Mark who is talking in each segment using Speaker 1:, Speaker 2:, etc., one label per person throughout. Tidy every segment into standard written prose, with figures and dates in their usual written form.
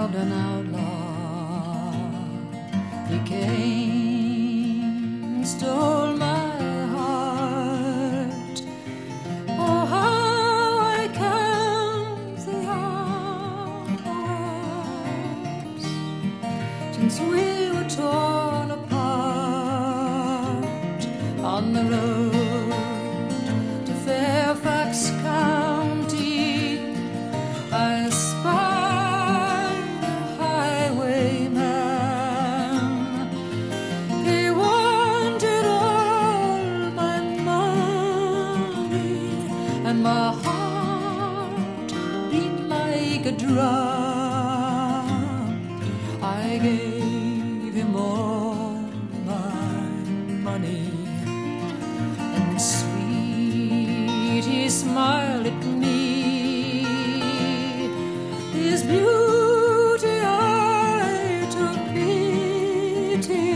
Speaker 1: found an outlaw. He came and stole my heart. Oh, how I count the hours since we were torn apart on the road to Fairfax County. I spied a highwayman. He wanted all my money, and my heart beat like a drum. I gave him all my money, and sweet he smiled at me. His beauty I took pity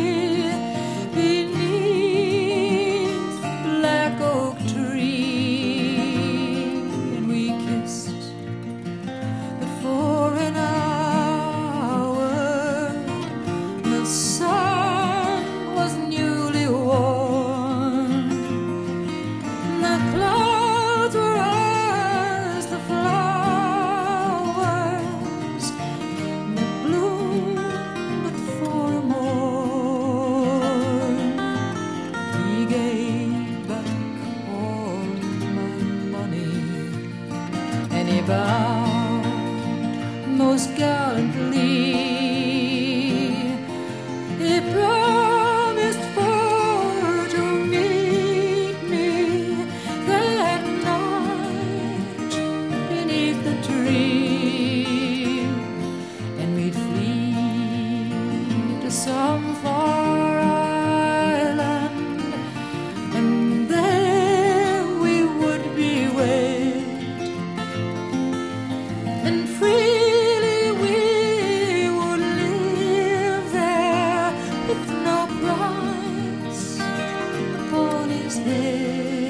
Speaker 1: beneath the black oak tree, and we kissed but for an hour. The sun was newly warm, the clouds were as the flowers that bloom but for a morn. He gave back all my money, and he bowed most gallantly. He promised for to meet me that night beneath the tree, and we'd flee to some far island, and there we would be wed, and freely we would live there with no price upon his head.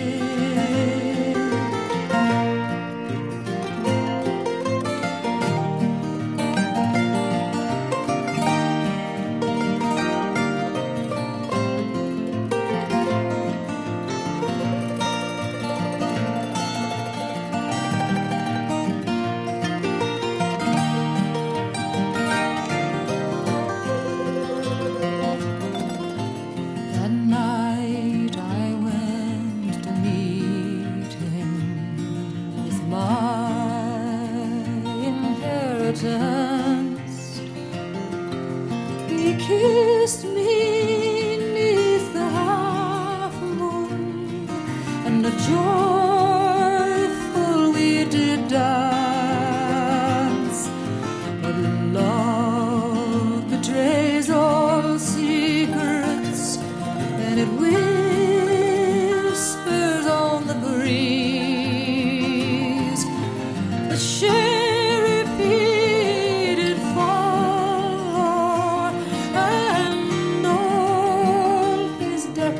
Speaker 1: That night I went to meet him with my inheritance. He kissed me neath the half moon, and a joyful we did dance. But love betrays all secrets, and it whispers on the breeze. The sheriff he did follow, and all his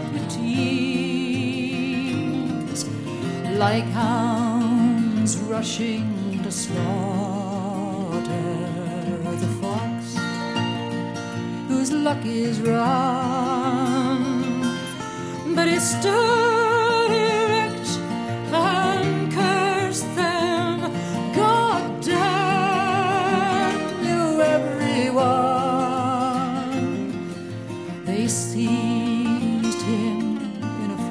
Speaker 1: deputies, like hounds rushing to slaughter the fox whose luck is run. But he stood erect and cursed them. God damn you, everyone. They seized him in a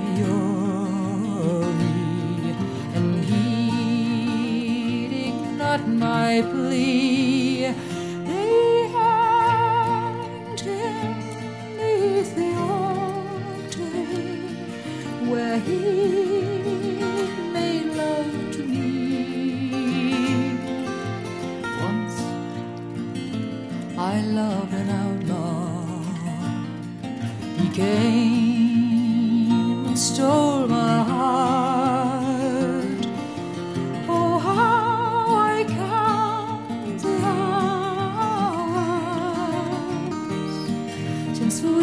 Speaker 1: fury, and heeding not my plea, they hanged him neath the oak tree, where he made love to me. Once I loved an outlaw. He came and stole my heart. Oh, how I count the hours since we